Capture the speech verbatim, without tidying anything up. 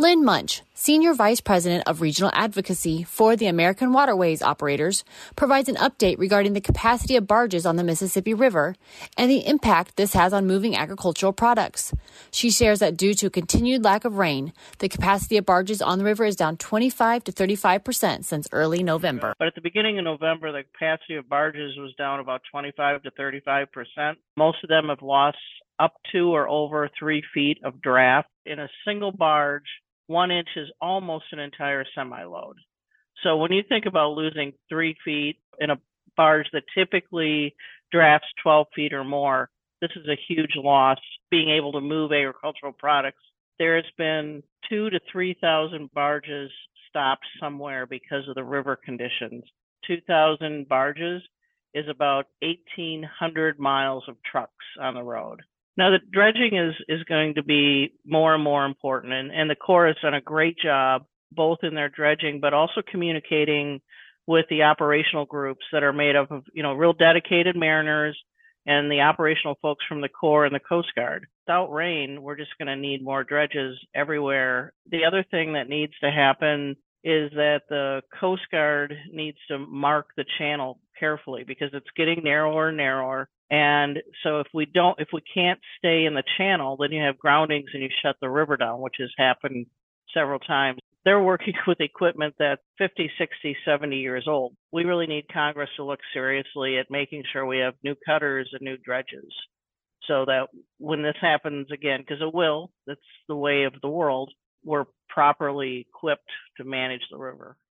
Lynn Munch, Senior Vice President of Regional Advocacy for the American Waterways Operators, provides an update regarding the capacity of barges on the Mississippi River and the impact this has on moving agricultural products. She shares that due to a continued lack of rain, the capacity of barges on the river is down twenty-five to thirty-five percent since early November. But at the beginning of November, the capacity of barges was down about twenty-five to thirty-five percent. Most of them have lost up to or over three feet of draft. In a single barge, one inch is almost an entire semi-load. So when you think about losing three feet in a barge that typically drafts twelve feet or more, this is a huge loss, being able to move agricultural products. There has been two to three thousand barges stopped somewhere because of the river conditions. two thousand barges is about eighteen hundred miles of trucks on the road. Now, the dredging is, is going to be more and more important, and, and the Corps has done a great job, both in their dredging, but also communicating with the operational groups that are made up of, you know, real dedicated mariners and the operational folks from the Corps and the Coast Guard. Without rain, we're just going to need more dredges everywhere. The other thing that needs to happen is that the Coast Guard needs to mark the channel carefully because it's getting narrower and narrower. And so if we don't, if we can't stay in the channel, then you have groundings and you shut the river down, which has happened several times. They're working with equipment that's fifty, sixty, seventy years old. We really need Congress to look seriously at making sure we have new cutters and new dredges so that when this happens again, because it will, that's the way of the world, we're properly equipped to manage the river.